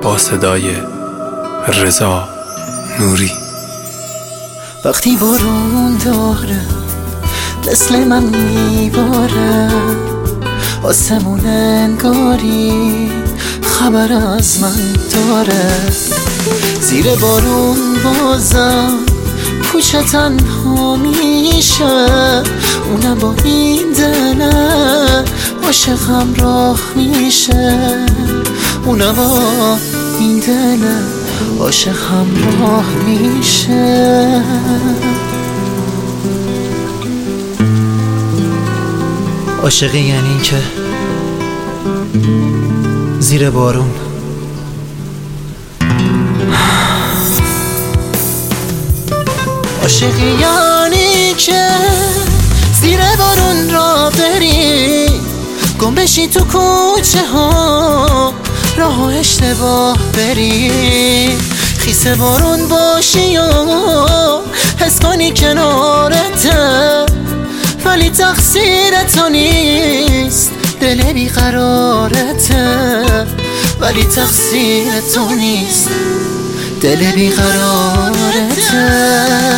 با صدای رضا نوری. وقتی بارون داره مثل من میباره، آسمون انگاری خبر از من داره. زیر بارون بازم کوچه تنها میشه، اونم با این دله عاشق همراه میشه، اونم با این دله عاشق همراه میشه. عاشقی یعنی که زیر بارون عاشقی یعنی که زیر بارون را بری، گم بشی تو کوچه ها راه اشتباه بری، خیس بارون باشی و حس کنی کنارته، ولی تقصیر تو نیست دل بیقرارته، ولی تقصیر تو نیست دل بیقرارته.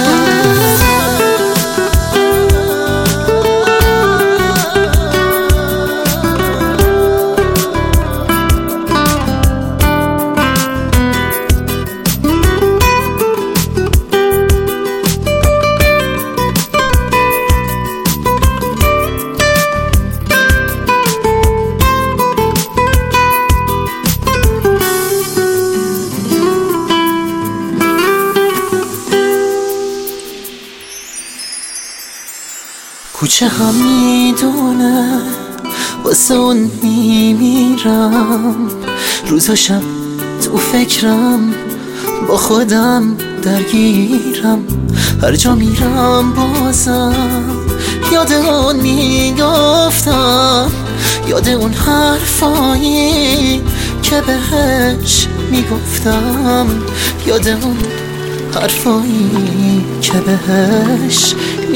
کوچه هم میدونه واسه اون میمیرم، روز و شب تو فکرم با خودم درگیرم، هر جا میرم بازم یاد اون میگفتم، یاد اون حرفایی که بهش میگفتم، یاد اون حرفایی که بهش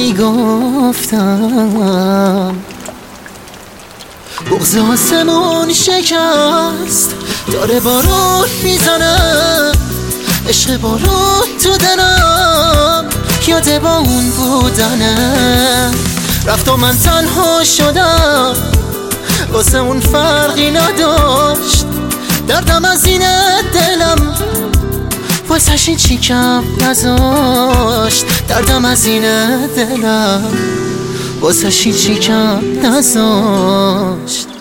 میگفتم. بغض آسمون شکست داره بارون میزنه، عشق بارون تو دلم یاده با اون بودنه، رفت و من تنها شدم واسه اون فرقی نداشت، دردم از این دلم واسه این چی کم نذاشت، دردم از این دلم واسه این چی کم نذاشت.